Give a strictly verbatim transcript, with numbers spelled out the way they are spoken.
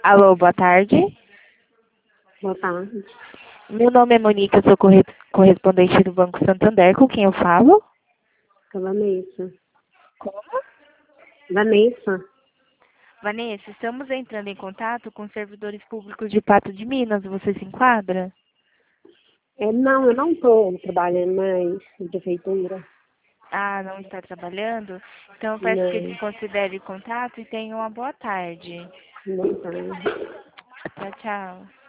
Alô, boa tarde. Boa tarde. Meu nome é Monique, eu sou corre- correspondente do Banco Santander. Com quem eu falo? Com a Vanessa. Como? Vanessa? Vanessa, estamos entrando em contato com servidores públicos de Pato de Minas. Você se enquadra? É, não, eu não estou trabalhando mais na prefeitura. Ah, não está trabalhando? Então eu peço que Não, desconsidere o contato e tenha uma boa tarde. boa tarde. Tchau, tchau.